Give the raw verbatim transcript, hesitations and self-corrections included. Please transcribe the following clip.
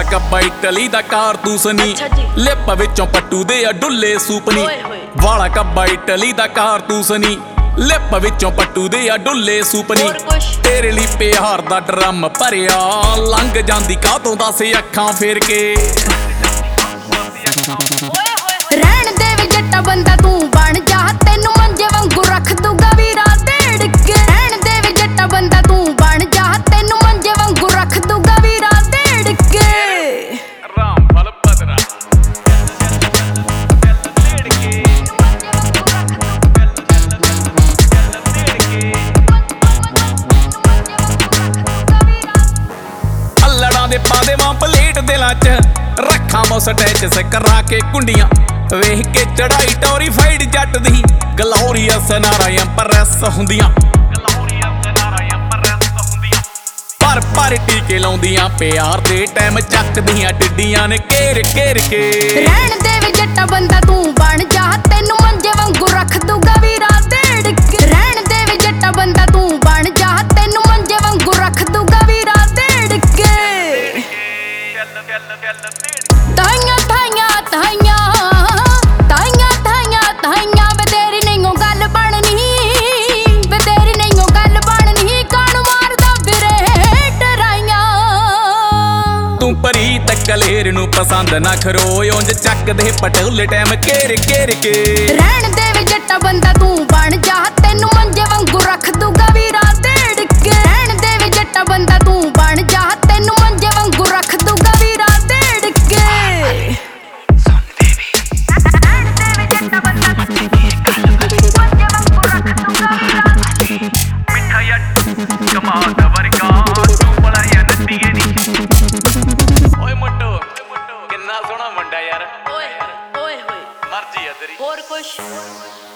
ਕੱਬਾ Italy ਦਾ ਕਾਰਤੂਸ ਨੀ, lip ਵਿੱਚੋਂ ਪੱਟੂ ਦੇ ਆ ਡੁੱਲੇ ਸੂਪ ਨੀ। ਵਾਲਾ ਕੱਬਾ ਇਟਲੀ ਦਾ ਕਾਰਤੂਸ ਨੀ, ਲਿਪ ਵਿੱਚੋਂ ਪੱਟੂ ਦੇ ਆ ਡੁੱਲੇ ਸੂਪ ਨੀ। ਤੇਰੇ ਲਈ ਪਿਆਰ ਦਾ ਡਰਮ ਭਰਿਆ, ਲੰਘ ਜਾਂਦੀ ਕਾਹਤੋਂ ਦੱਸ ਅੱਖਾਂ ਫੇਰ ਕੇ। ਰਹਿਣ ਦੇ ਵੀ ਜੱਟਾ ਬੰਦਾ ਤੂੰ ਬਣ ਜਾ, ਤੈਨੂੰ ਮੰਜੇ ਵਾਂਗੂ ਰੱਖ ਦੂਗਾ ਵੀਰਾ ਢੇੜ ਕੇ। ਰਹਿਣ ਦੇ ਵੀ ਜੱਟਾ ਬੰਦਾ ਤੂੰ ਬਣ ਜਾ, ਤੈਨੂੰ ਮੰਜੇ ਵਾਂਗੂ ਰੱਖ ਦੂਗਾ ਵੀਰਾ ਢੇੜ ਕੇ। ਰਾਮ ਫਲ ਬਦਰਾ ਢੇੜ ਕੇ, ਅੱਲੜਾਂ ਦੇ ਪਾ ਦੇਵਾਂ ਪਲੇਟ ਦਿਲਾਂ ਚ, ਰੱਖਾਂ ਮੁਸਟੈਚ ਸਕਰਾ ਕੇ ਕੁੰਡੀਆਂ। ਵੇਖ ਕੇ ਚੜਾਈ ਟੋਰੀਫਾਈਡ ਜੱਟ ਦੀ, ਗਲੋਰੀਅਸ ਨਾਰਾ ਇੰਪ੍ਰੈਸ ਹੁੰਦੀਆਂ। ਪਰ ਪਰ ਟੀਕੇ ਲਾਉਂਦੀਆਂ, ਪਿਆਰ ਦੇ ਟਾਈਮ ਚੱਕਦੀਆਂ ਟਿੱਡੀਆਂ ਨੇ ਘੇਰ ਘੇਰ ਕੇ। ਰਹਿਣ ਦੇ ਵੀ ਜੱਟਾ ਬੰਦਾ ਤੂੰ ਬਣ ਜਾ, ਤੈਨੂੰ ਮੰਜੇ ਵਾਂਗੂ ਰੱਖ ਦੂਗਾ ਵੀਰਾ ਢੇੜ ਕੇ। ਰਹਿਣ ਦੇ ਵੀ ਜੱਟਾ ਬੰਦਾ ਤੂੰ ਬਣ ਜਾ, ਤੈਨੂੰ ਮੰਜੇ ਵਾਂਗੂ ਰੱਖ ਦੂਗਾ ਵੀਰਾ ਢੇੜ ਕੇ। ਤਾਈਆਂ ਤਾਈਆਂ ਤਾਈਆਂ ਤਾਈਆਂ ਤਾਈਆਂ ਤਾਈਆਂ ਵੇ ਤੇਰੀ ਨਹੀਂਓ ਗੱਲ ਬਣਨੀ, ਵੇ ਤੇਰੀ ਨਹੀਂਓ ਗੱਲ ਬਣਨੀ। ਕੌਣ ਮਾਰਦਾ ਵੀਰੇ ਡਰਾਈਆਂ, ਤੂੰ ਪ੍ਰੀਤ ਕਲੇਰ ਨੂੰ ਪਸੰਦ ਨਾ ਖਰੋਏ, ਉਂਝ ਚੱਕਦੇ ਪਟੋਲੇ ਟਾਈਮ ਘੇਰ ਘੇਰ ਕੇ। ਰਹਿਣ ਦੇ ਵੀ ਜੱਟਾ ਬੰਦਾ ਤੂੰ ਬਣ ਜਾ, ਤੈਨੂੰ ਮੰਜੇ ਵਾਂਗੂ ਰੱਖ ਦੂਗਾ ਵੀਰਾ ਢੇੜ ਕੇ। ਰਹਿਣ ਦੇ ਵੀ ਜੱਟਾ ਬੰਦਾ ਤੂੰ ਬਣ ਜਾ, ਤੈਨੂੰ ਮੰਜੇ ਵਾਂਗੂ ਰੱਖ ਦੂਗਾ ਵੀਰਾ ਢੇੜ ਕੇ। ਓਏ ਮੋਟੋ ਕਿੰਨਾ ਸੋਹਣਾ ਮੁੰਡਾ ਯਾਰ, ਓਏ ਓਏ ਹੋਏ ਮਰਜੀ ਆ ਤੇਰੀ। ਹੋਰ ਕੁਛ